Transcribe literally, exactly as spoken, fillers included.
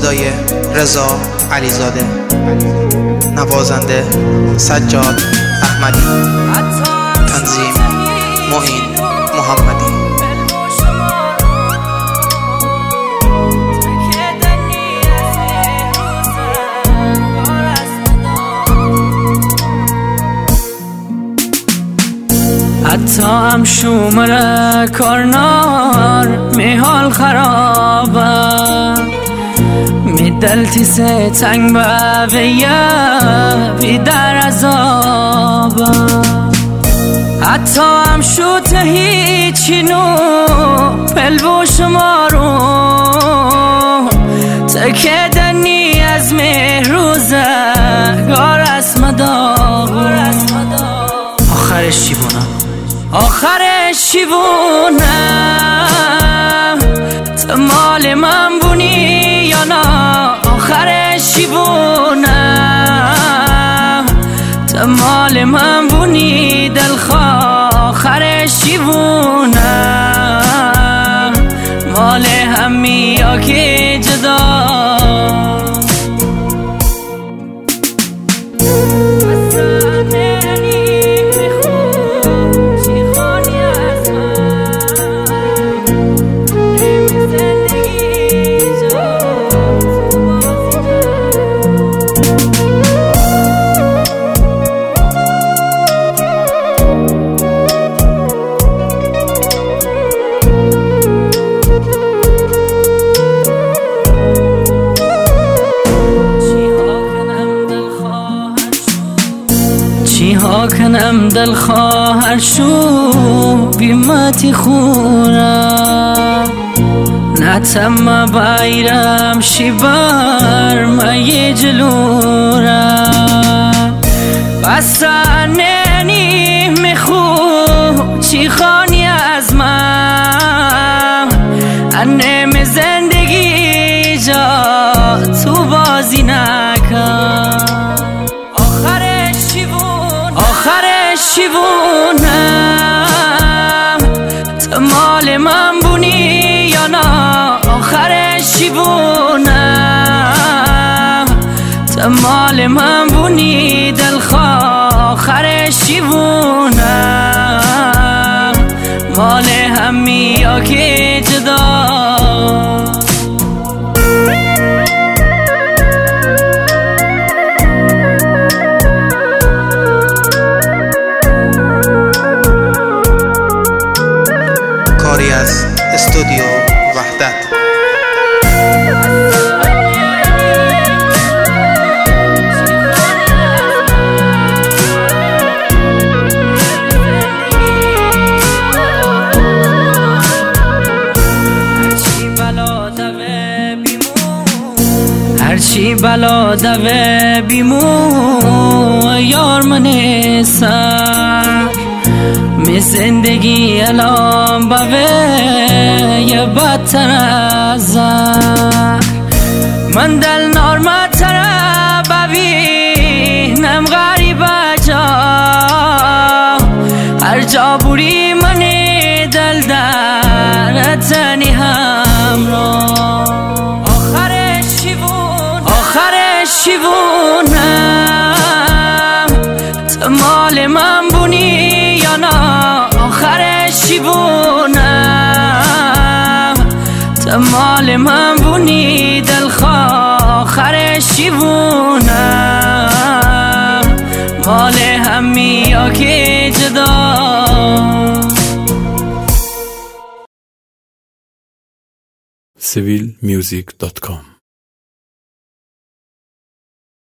صدای رضا علیزاده، نوازنده سجاد احمدی، تنظیم معین محمدی. حتی هم شومره کارنار می حال خرابه، می دلتی سه تنگ به ویه بی در عذابه. حتی هم شوت هیچی نو پلو شما رو تکدنی از مهروزه گار اسم داغ. آخرش چی بونه؟ آخرش چی بونه؟ تو مال من بونی یا نه؟ آخرش چی بونه؟ تو مال من بونی دلخواه. آخرش چی بونه؟ مال همی یا که جدا. چی ها کنم دل خواهر شو بیمتی خورم، نتم بایرم شی بر مای جلورم. بستنی میخو چی خانی از من، انم زندگی جا تو بازی نکن. آخرش چی بونه؟ تو مال من بونی یا نه؟ آخرش چی بونه؟ تو مال من بونی دلخواه. آخرش چی بونه؟ مال همی یا که جدا. کاری از استودیو وحدت. هرچی بلا دوه بیمو یار من سر می زندگی الان باوه یه بدتر از زر. من دل نارمت تره ببینم غریب جا، هر جا بوری من دل در تنی همراه. آخرش چی بونه؟ آخرش چی بونه؟ تو مال من بونی یا نه؟ آخرش چی بونه؟ تو مال من بونی دلخواه. آخرش چی بونه؟ مال همی یا که جدا. سیویل میوزیک دات کام